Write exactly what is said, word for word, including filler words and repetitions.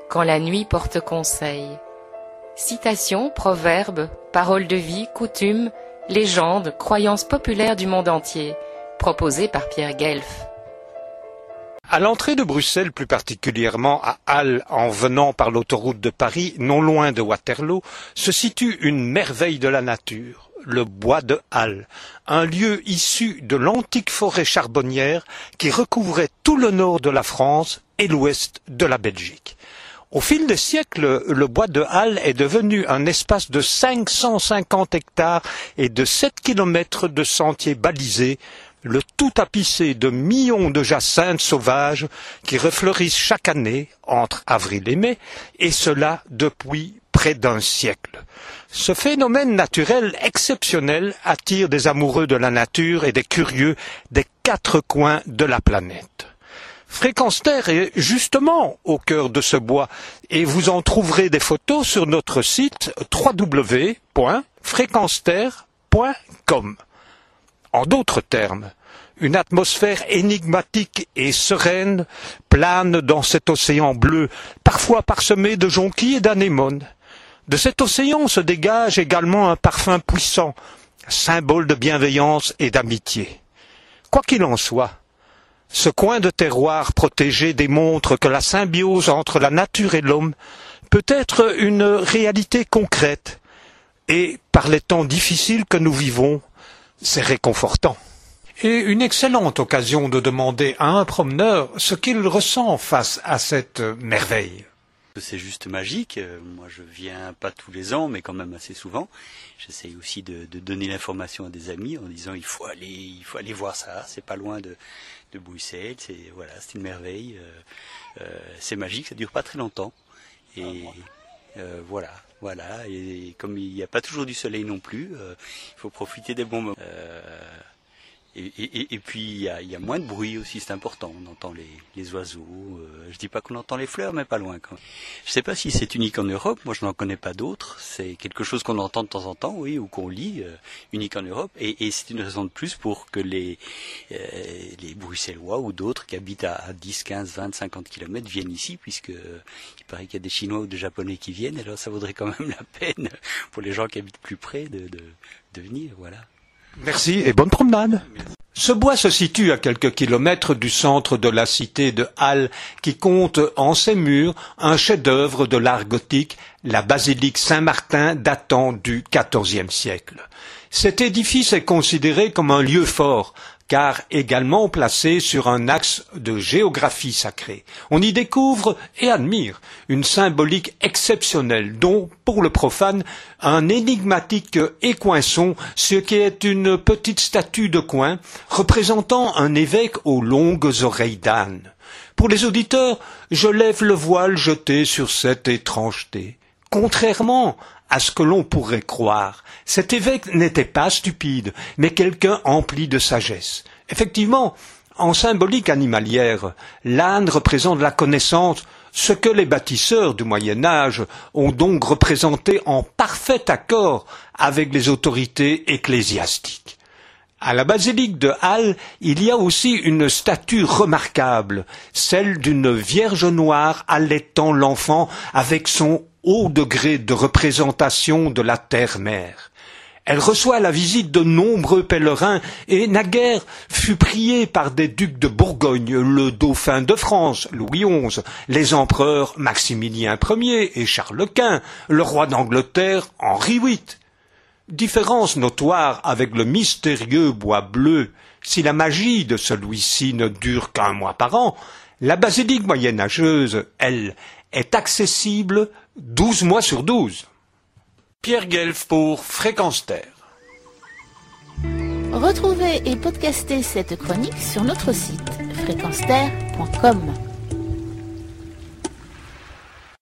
quand la nuit porte conseil. Citations, proverbes, paroles de vie, coutumes, légendes, croyances populaires du monde entier, proposées par Pierre Guelf. À l'entrée de Bruxelles, plus particulièrement à Halle, en venant par l'autoroute de Paris, non loin de Waterloo, se situe une merveille de la nature, le bois de Halle, un lieu issu de l'antique forêt charbonnière qui recouvrait tout le nord de la France et l'ouest de la Belgique. Au fil des siècles, le bois de Halle est devenu un espace de cinq cent cinquante hectares et de sept kilomètres de sentiers balisés, le tout tapissé de millions de jacinthes sauvages qui refleurissent chaque année entre avril et mai, et cela depuis près d'un siècle. Ce phénomène naturel exceptionnel attire des amoureux de la nature et des curieux des quatre coins de la planète. Fréquenster est justement au cœur de ce bois et vous en trouverez des photos sur notre site w w w point fréquenster point com. En d'autres termes, une atmosphère énigmatique et sereine plane dans cet océan bleu, parfois parsemé de jonquilles et d'anémones. De cet océan se dégage également un parfum puissant, symbole de bienveillance et d'amitié. Quoi qu'il en soit, ce coin de terroir protégé démontre que la symbiose entre la nature et l'homme peut être une réalité concrète, et par les temps difficiles que nous vivons, c'est réconfortant. Et une excellente occasion de demander à un promeneur ce qu'il ressent face à cette merveille. C'est juste magique. Moi, je viens pas tous les ans, mais quand même assez souvent. J'essaye aussi de, de donner l'information à des amis en disant il faut aller, il faut aller voir ça. C'est pas loin de, de Bruxelles. C'est voilà, c'est une merveille. Euh, euh, c'est magique. Ça dure pas très longtemps. Et euh, voilà, voilà. Et comme il n'y a pas toujours du soleil non plus, euh, il faut profiter des bons moments. Euh, Et, et, et puis il y a, y a moins de bruit aussi, c'est important. On entend les, les oiseaux. Euh, je dis pas qu'on entend les fleurs, mais pas loin quand même. Je sais pas si c'est unique en Europe. Moi, je n'en connais pas d'autres. C'est quelque chose qu'on entend de temps en temps, oui, ou qu'on lit, euh, unique en Europe. Et, et c'est une raison de plus pour que les euh, les Bruxellois ou d'autres qui habitent à, à dix, quinze, vingt, cinquante kilomètres viennent ici, puisque euh, il paraît qu'il y a des Chinois ou des Japonais qui viennent. Alors ça vaudrait quand même la peine pour les gens qui habitent plus près de de, de venir, voilà. Merci et bonne promenade. Ce bois se situe à quelques kilomètres du centre de la cité de Halle, qui compte en ses murs un chef-d'œuvre de l'art gothique, la basilique Saint-Martin datant du quatorzième siècle. Cet édifice est considéré comme un lieu fort, car également placé sur un axe de géographie sacrée. On y découvre et admire une symbolique exceptionnelle dont, pour le profane, un énigmatique écoinçon, ce qui est une petite statue de coin représentant un évêque aux longues oreilles d'âne. Pour les auditeurs, je lève le voile jeté sur cette étrangeté. Contrairement à ce que l'on pourrait croire, cet évêque n'était pas stupide, mais quelqu'un empli de sagesse. Effectivement, en symbolique animalière, l'âne représente la connaissance, ce que les bâtisseurs du Moyen Âge ont donc représenté en parfait accord avec les autorités ecclésiastiques. À la basilique de Halle, il y a aussi une statue remarquable, celle d'une Vierge noire allaitant l'enfant avec son haut degré de représentation de la terre-mère. Elle reçoit la visite de nombreux pèlerins et naguère fut priée par des ducs de Bourgogne, le dauphin de France, Louis onze, les empereurs Maximilien Ier et Charles Quint, le roi d'Angleterre, Henri huit. Différence notoire avec le mystérieux bois bleu, si la magie de celui-ci ne dure qu'un mois par an, la basilique moyenâgeuse, elle, est accessible douze mois sur douze. Pierre Guelf pour Fréquenster. Retrouvez et podcastez cette chronique sur notre site fréquenster point com.